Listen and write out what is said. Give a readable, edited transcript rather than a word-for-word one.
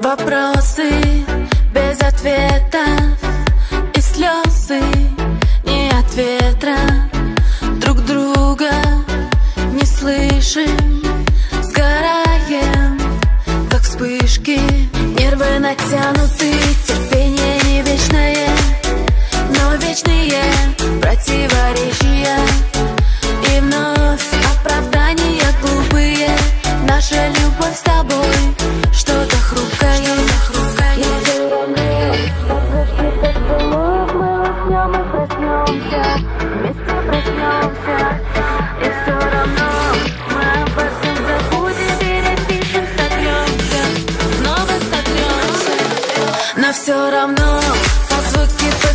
Вопросы без ответов и слезы не от ветра. Друг друга не слышим, сгораем, как вспышки. Нервы натянуты, терпение не вечное, но вечные противоречия. И вновь оправдания глупые. Наша любовь с тобой что-то хрупкое. Мы проснемся, вместе проснемся, и все равно мы об этом забудем, перепишем, согремся, снова согремся. Но все равно под звуки